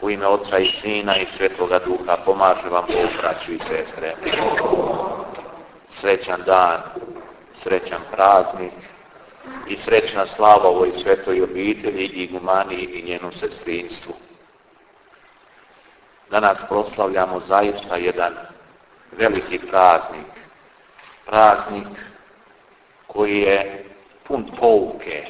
U ime Oca i Sina i Svetoga Duha pomaže vam Bog, braćo i sestre. Srećan dan, srećan praznik i srećna slava ovoj svetoj obitelji, igumaniji i njenom sestrinstvu. Danas proslavljamo zaista jedan veliki praznik. Praznik koji je pun pouke.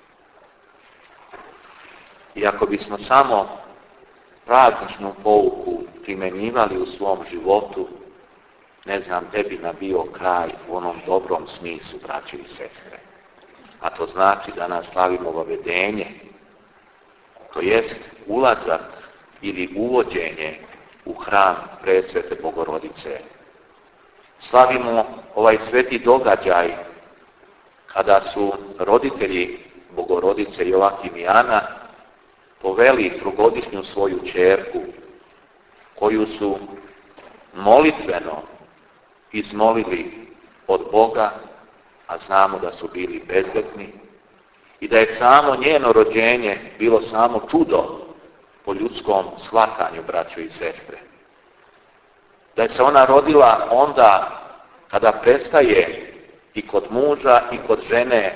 I ako bismo samo prazničnu pouku primjenjivali u svom životu, ne znam gdje bi nam bio kraj u onom dobrom smislu, braće i sestre. A to znači da nas slavimo vavedenje, to jest ulazak ili uvođenje u hram Presvete Bogorodice. Slavimo ovaj sveti događaj kada su roditelji Bogorodice Joakim i Ana poveli trogodišnju svoju ćerku, koju su molitveno izmolili od Boga, a znamo da su bili bezvetni i da je samo njeno rođenje bilo samo čudo po ljudskom shvatanju, braćo i sestre. Da je se ona rodila onda kada prestaje i kod muža i kod žene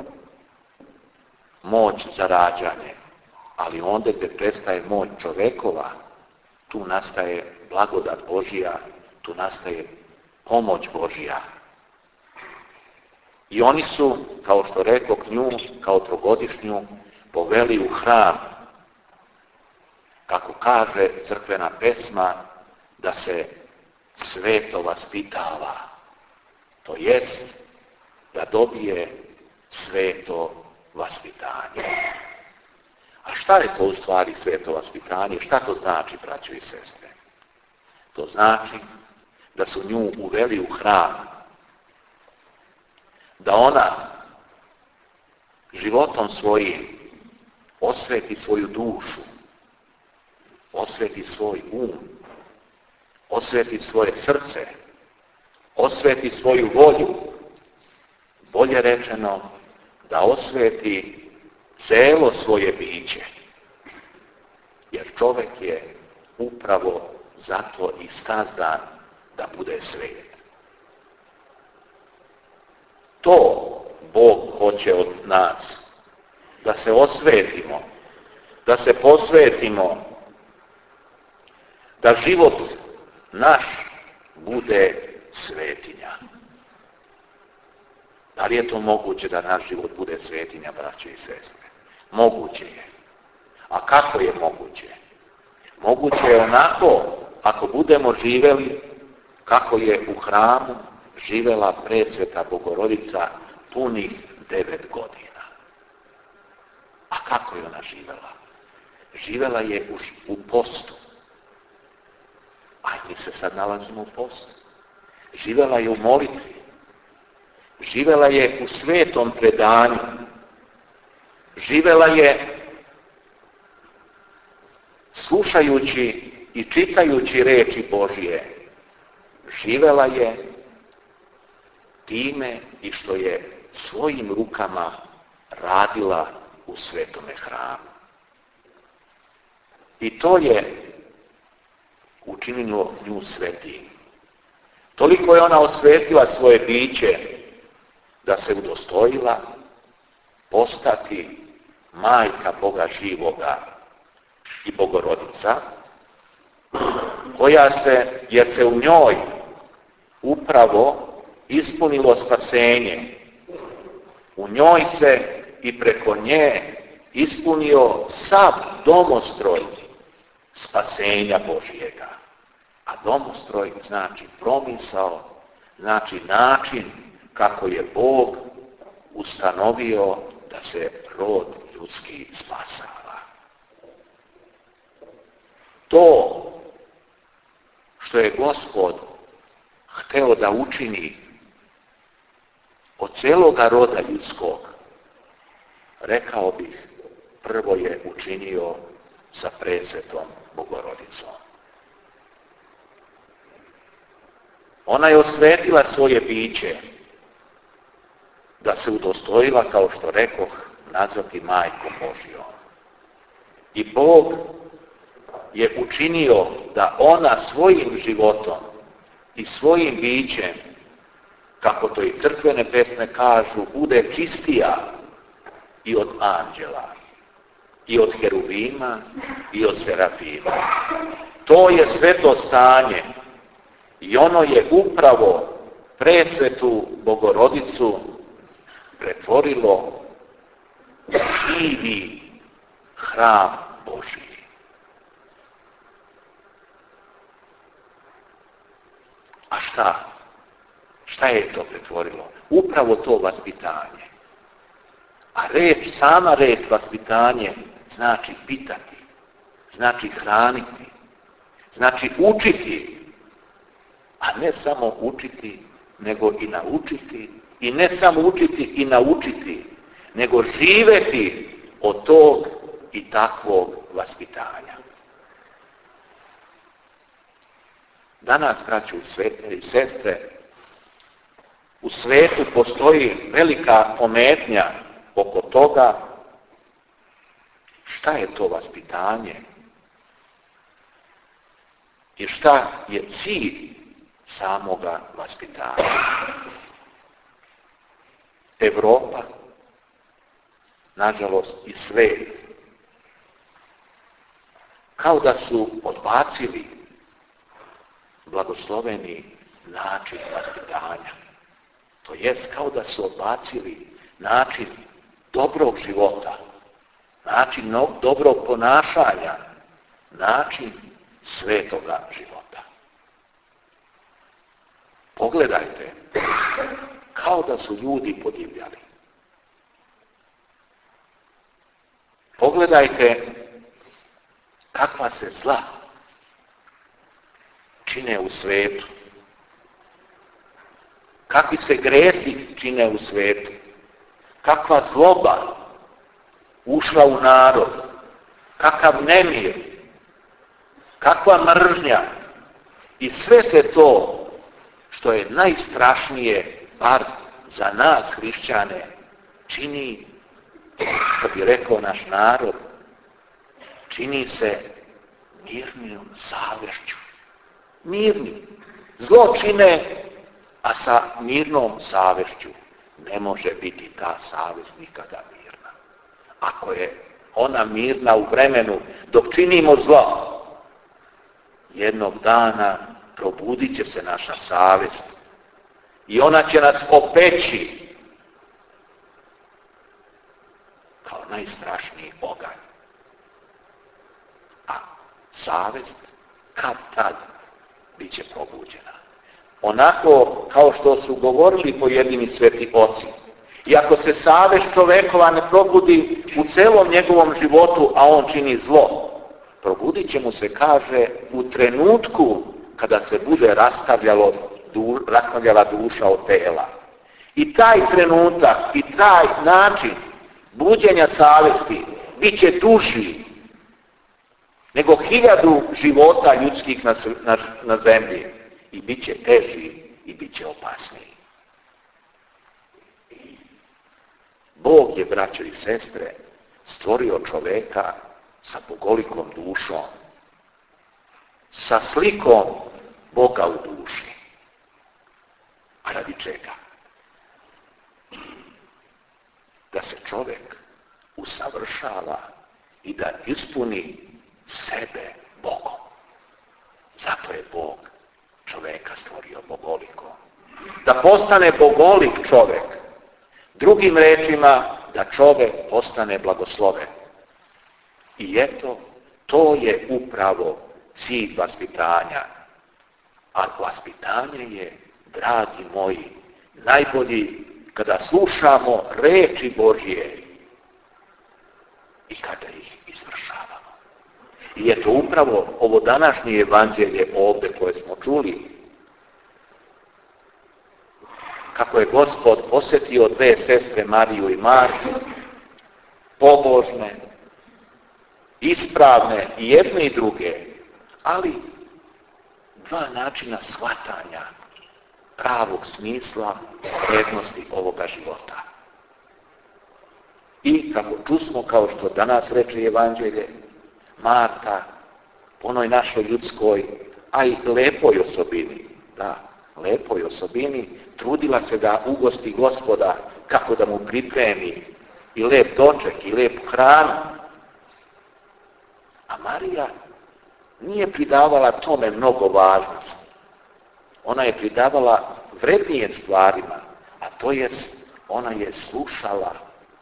moć za rađanje. Ali onda gdje prestaje moć čovekova, tu nastaje blagodat Božija, tu nastaje pomoć Božija. I oni su, kao što rekoh, nju, kao trogodišnju, poveli u hram, kako kaže crkvena pesma, da se sveto vaspitava. To jest da dobije sveto vaspitanje. A šta je to u stvari sveto vaspitanje? Šta to znači, braćo i sestre? To znači da su nju uveli u hram, da ona životom svojim osveti svoju dušu, osveti svoj um, osveti svoje srce, osveti svoju volju, bolje rečeno, da osveti celo svoje biće. Jer čovjek je upravo zato i sazdan da bude svet. To Bog hoće od nas, da se osvetimo, da se posvetimo, da život naš bude svetinja. Da li je to moguće da naš život bude svetinja, braćo i sestre? Moguće je. A kako je moguće? Moguće je onako ako budemo živjeli kako je u hramu živjela Presveta Bogorodica punih 9 godina. A kako je ona živjela? Živjela je u postu. A mi se sad nalazimo u postu. Živjela je u molitvi. Živjela je u svetom predanju. Živjela je slušajući i čitajući riječi Božije. Živjela je time i što je svojim rukama radila u svetome hramu. I to je učinilo nju svetim. Toliko je ona osvetila svoje biće da se udostojila postati majka Boga živoga i Bogorodica, jer se u njoj upravo ispunilo spasenje. U njoj se i preko nje ispunio sav domostroj spasenja Božijega. A domostroj znači promisao, znači način kako je Bog ustanovio da se rod ljudski spasava. To što je Gospod hteo da učini od cijeloga roda ljudskog, rekao bih, prvo je učinio sa Presvetom Bogorodicom. Ona je osvetila svoje biće da se udostojila, kao što rekoh, nazvati majkom Božjom. I Bog je učinio da ona svojim životom i svojim bićem, kako to i crkvene pesme kažu, bude čistija i od anđela, i od heruvima, i od serafima. To je sveto stanje i ono je upravo presvetu Bogorodicu pretvorilo u živi hram Božji. A šta? Šta je to pretvorilo? Upravo to vaspitanje. A sama reč vaspitanje znači pitati, znači hraniti, znači učiti, a ne samo učiti, nego i naučiti, i ne samo učiti i naučiti, nego živeti od tog i takvog vaspitanja. Danas, braćo i sestre, u svijetu postoji velika pometnja oko toga šta je to vaspitanje i šta je cilj samoga vaspitanja. Evropa, nažalost i svijet, kao da su odbacili blagosloveni način vaspitanja. To jest kao da su odbacili način dobrog života, način dobrog ponašanja, način svetoga života. Pogledajte, kao da su ljudi podivljali. Pogledajte kakva se zla čine u svijetu. Kakvi se gresi čine u svijetu. Kakva zloba ušla u narod. Kakav nemir. Kakva mržnja. I sve se to što je najstrašnije, bar za nas hrišćane, čini, što bi rekao naš narod, čini se mirnim savješću. Mirnim. Zlo čine, a sa mirnom savješću ne može biti ta savjest nikada mirna. Ako je ona mirna u vremenu dok činimo zlo, jednog dana probudit će se naša savjest i ona će nas opeći kao najstrašniji oganj. A savjest kad tad bit će probuđena. Onako kao što su govorili pojedini sveti oci. I ako se savjest čovekova ne probudi u celom njegovom životu, a on čini zlo, probudit će mu se, kaže, u trenutku kada se bude rastavljala duša od tela. I taj trenutak i taj način buđenja savjesti bit će duži nego 1000 života ljudskih na zemlji. I bit će teži i bit će opasniji. Bog je, braćo i sestre, stvorio čoveka sa bogolikom dušom, sa slikom Boga u duši. A radi čega? Da se čovek usavršava i da ispuni sebe Bogom. Zato je Bog čoveka stvorio bogolikom. Da postane bogolik čovek. Drugim rečima, da čovek postane blagosloven. I eto, to je upravo cilj vaspitanja. A vaspitanje je, dragi moji, najbolji kada slušamo reči Božje i kada ih izvršavamo. I eto upravo ovo današnje evanđelje ovdje koje smo čuli, kako je Gospod posjetio 2 sestre Mariju i Martu, pobožne, ispravne i jedne i druge, ali 2 načina shvatanja pravog smisla vrijednosti ovoga života. I kako čusmo, kao što danas reče evanđelje, Marta po onoj našoj ljudskoj, a i lepoj osobini, da, lepoj osobini, trudila se da ugosti Gospoda kako da mu pripremi i lep doček i lepu hranu. A Marija nije pridavala tome mnogo važnosti. Ona je pridavala vrednije stvarima, a to jest ona je slušala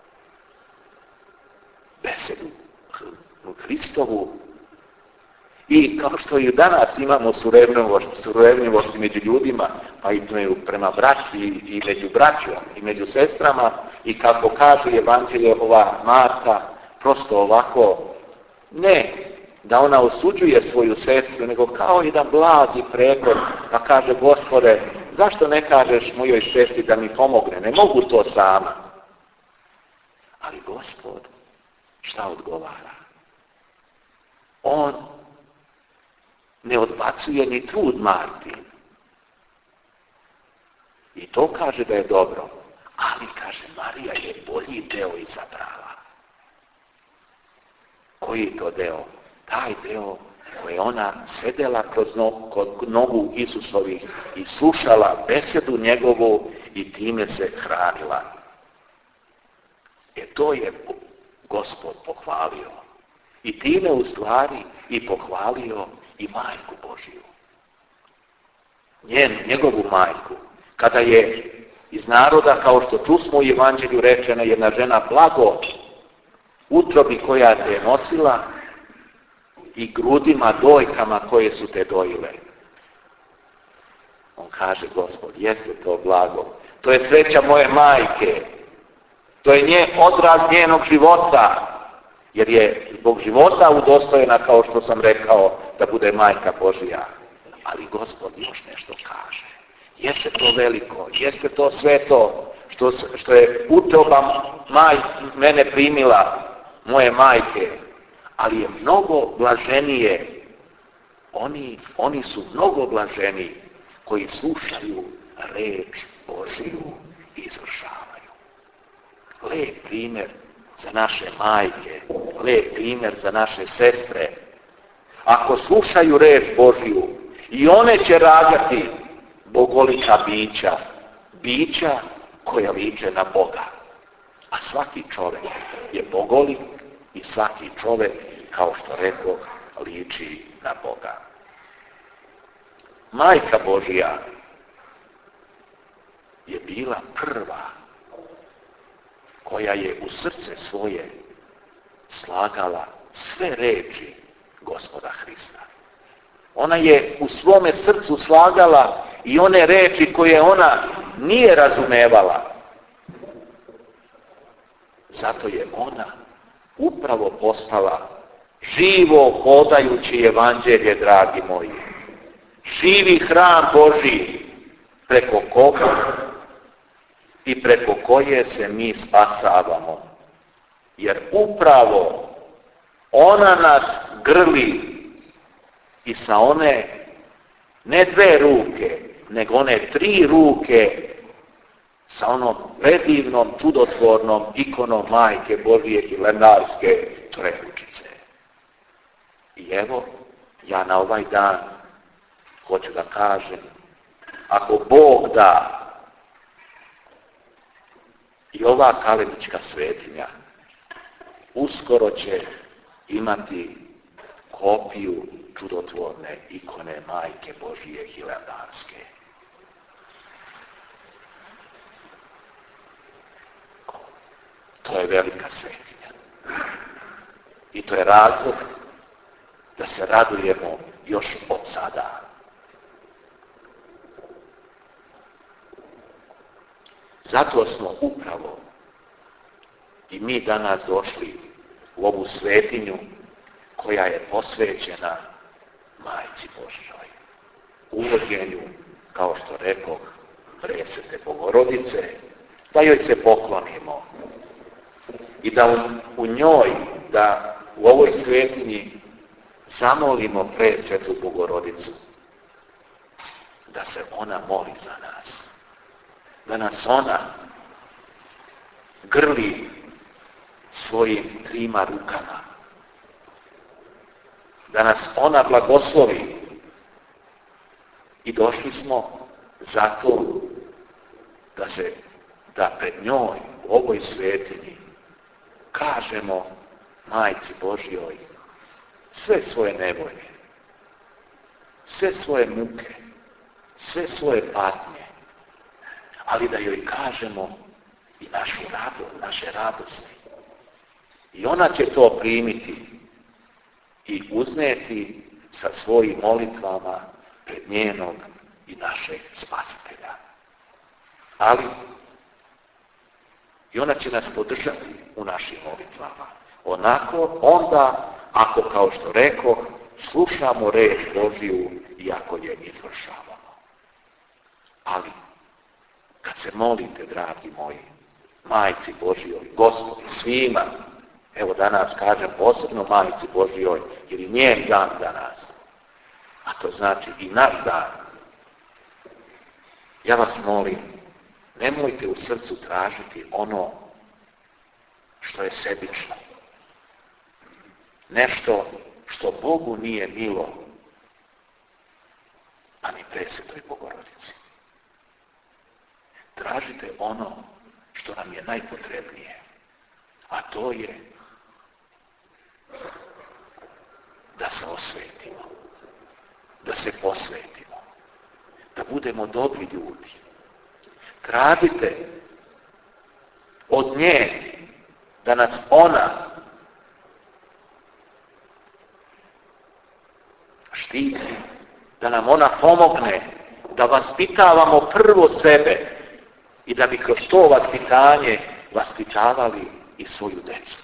besedu Hristovu. I kao što i danas imamo surevljivosti među ljudima, pa i prema braći i među braćom i među sestrama, i kako kaže Evanđelje ova Marta, prosto ovako, ne da ona osuđuje svoju sestru, nego kao jedan blagi prekor, pa kaže: Gospode, zašto ne kažeš mojoj sestri da mi pomogne? Ne mogu to sama. Ali Gospod šta odgovara? On ne odbacuje ni trud Marti. I to kaže da je dobro. Ali, kaže, Marija je bolji deo izabrala. Koji to deo? Taj deo koji ona sedela kod nogu Isusovih i slušala besedu njegovu i time se hranila. To je Gospod pohvalio. I time u stvari i pohvalio i Majku Božiju. Njegovu majku. Kada je iz naroda, kao što čusmo u Evanđelju rečena, jedna žena blago utrobi koja te je nosila i grudima, dojkama koje su te dojile. On kaže: Gospod, jeste to blago. To je sreća moje majke. To je odraz njenog života. Jer je zbog života udostojena, kao što sam rekao, da bude Majka Božija. Ali Gospod još nešto kaže. Jeste to veliko, jeste to sve to što je utroba mene primila, moje majke. Ali je mnogo blaženije. Oni su mnogo blaženiji koji slušaju reč Božiju i izvršavaju. Lep primjer za naše majke, lep primjer za naše sestre. Ako slušaju reč Božju, i one će rađati bogolika bića koja liče na Boga. A svaki čovjek je bogolik i svaki čovjek, kao što rekoh, liči na Boga. Majka Božja je bila prva koja je u srce svoje slagala sve reči Gospoda Hrista. Ona je u svome srcu slagala i one reči koje ona nije razumevala. Zato je ona upravo postala živo hodajući evanđelje, dragi moji. Živi hram Božji, preko koga i preko koje se mi spasavamo. Jer upravo ona nas grli i sa one, ne 2 ruke, nego one 3 ruke, sa onom predivnom, čudotvornom ikonom Majke Božije Hilandarske Trojeručice. I evo, ja na ovaj dan hoću da kažem, ako Bog da, i ova kalenička svetinja uskoro će imati kopiju čudotvorne ikone Majke Božije Hilandarske. To je velika svetinja. I to je razlog da se radujemo još od sada. Zato smo upravo i mi danas došli u ovu svetinju koja je posvećena Majci Božjoj. Uvođenju, kao što rekoh, Presvete Bogorodice, da joj se poklonimo. I da u njoj, da u ovoj svetinji zamolimo Presvetu Bogorodicu, da se ona moli za nas. Da nas ona grli svojim 3 rukama. da nas ona blagoslovi. I došli smo zato da pred njoj u ovoj svetinji kažemo Majci Božjoj sve svoje nevolje, sve svoje muke, sve svoje patnje, ali da joj kažemo i naše radosti. I ona će to primiti i uzneti sa svojim molitvama pred njenog i našeg Spasitelja. Ali i ona će nas podržati u našim molitvama. Onako onda, ako kao što rekoh, slušamo reč Božiju i ako je izvršavamo. Ali, kad se molite, dragi moji, Majci Božjoj, Gospodu, svima, evo danas kažem posebno Majci Božjoj, jer je njen dan danas, a to znači i naš dan. Ja vas molim, nemojte u srcu tražiti ono što je sebično. Nešto što Bogu nije milo, a ni Presvetoj Bogorodici. Tražite ono što nam je najpotrebnije, a to je da se osvetimo, da se posvetimo, da budemo dobri ljudi. Tražite od nje da nas ona štiti, da nam ona pomogne, da vaspitavamo prvo sebe i da bi kroz to vaspitanje vaspitavali i svoju decu.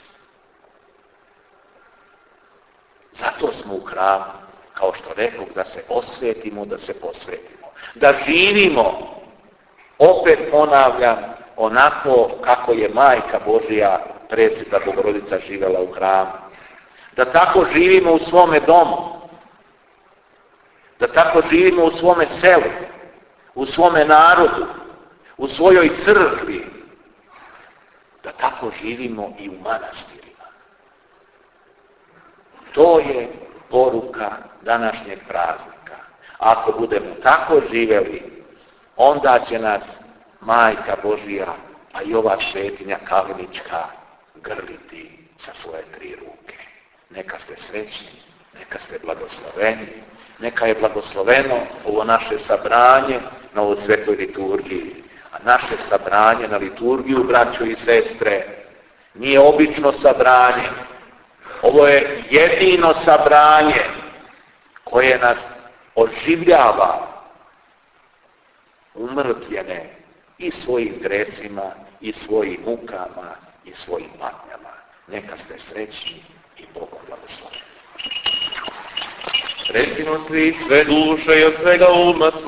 Zato smo u hramu, kao što rekao, da se osvetimo, da se posvetimo. Da živimo, opet ponavljam, onako kako je Majka Božja, Presveta Bogorodica, živjela u hramu. Da tako živimo u svome domu. Da tako živimo u svome selu, u svome narodu, u svojoj crkvi. Da tako živimo i u manastirima. To je poruka današnjeg praznika. Ako budemo tako živjeli, onda će nas Majka Božja, a i ova svetinja Kalinička, grliti sa svoje 3 ruke. Neka ste srećni, neka ste blagosloveni, neka je blagosloveno ovo naše sabranje na ovoj svetoj liturgiji. A naše sabranje na liturgiju, braćo i sestre, nije obično sabranje. Ovo je jedino sabranje koje nas oživljava umrtvljene i svojim gresima, i svojim mukama, i svojim patnjama. Neka ste srećni i Bogom blagosloveni. Recimo svi sve duše i od svega uma